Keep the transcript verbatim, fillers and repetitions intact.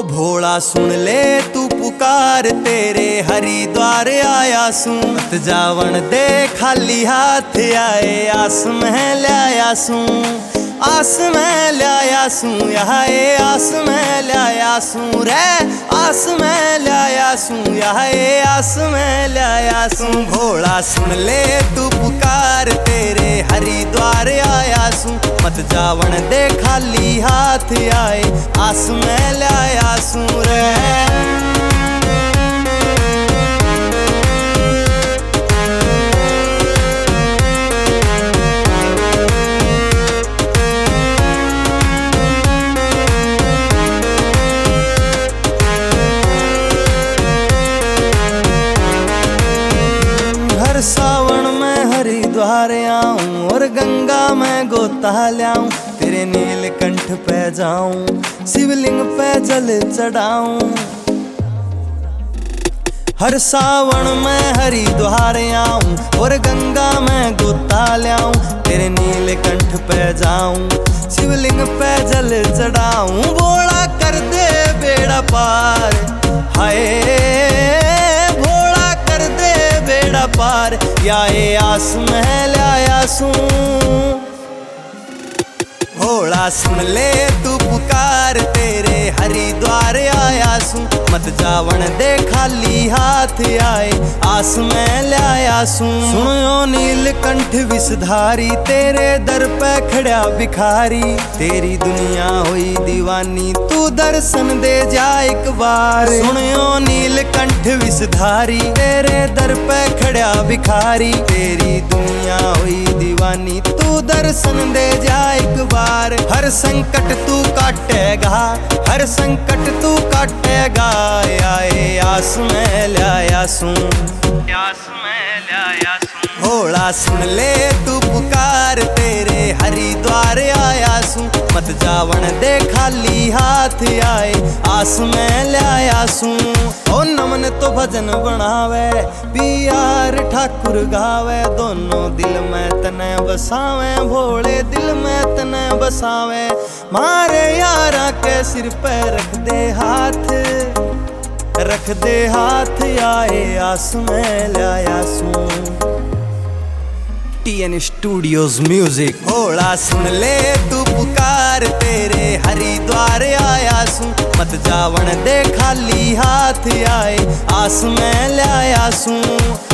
भोला सुन ले तू पुकार, तेरे हरिद्वार आया सू। मत जावन दे खाली हाथ आए, आस में लाया सू, आस में लाया सू, यहाँ ए आस में लाया सू रे, आस में लाया सू, यहाँ ए आस में लाया सू। भोला सुन ले तू पुकार, तेरे हरिद्वार आया सू। मत जावन दे खाली हाथ आए, आस में लाया सू रे। हर सावन में हरिद्वार आऊं और गंगा में गोता ल्याऊं, तेरे नीलकंठ पे जाऊं, शिवलिंग पे जल चढ़ाऊं। हर सावन में हरिद्वार आऊं और गंगा में गोता ल्याऊं, तेरे नीलकंठ पे जाऊं, शिवलिंग पे जल चढ़ाऊं। भोला कर दे बेड़ा पार, हाय पार, या ए आस में लाया सू। भोला सुन ले तू पुकार, तेरे हरिद्वार आया सू। मत जावन दे खाली हाथ आए, आस में लाया सू। सुनो नीलकंठ विषधारी, तेरे दर पे खड़ा भिखारी, तेरी दुनिया हुई दीवानी, तू दर्शन दे जा एक बार। सुनो नीलकंठ विषधारी, तेरे दर पे खड़ा भिखारी, तेरी दुनिया हुई दीवानी, तू दर्शन दे जा एक बार। हर संकट तू काटेगा, हर संकट तू काटेगा, आए आस में लाया सू, आस में लाया सू। भोला सुन ले तू पुकार, तेरे हरिद्वार आया सू। मत जावन दे खाली हाथ आए, आस में लाया सू। ओ नमन तो भजन बनावे, पियार ठाकुर गावे, दोनों दिल में तने बसावे, भोले दिल में तने बसावे। मारे यारा के सिर पे रख दे हाथ, रख दे हाथ, आए आस में लाया सू। T N studios music. Bhola सुन ले तू पुकार, तेरे हरिद्वार आया सू। मत जावन दे खाली हाथ आए, आस में लाया सू।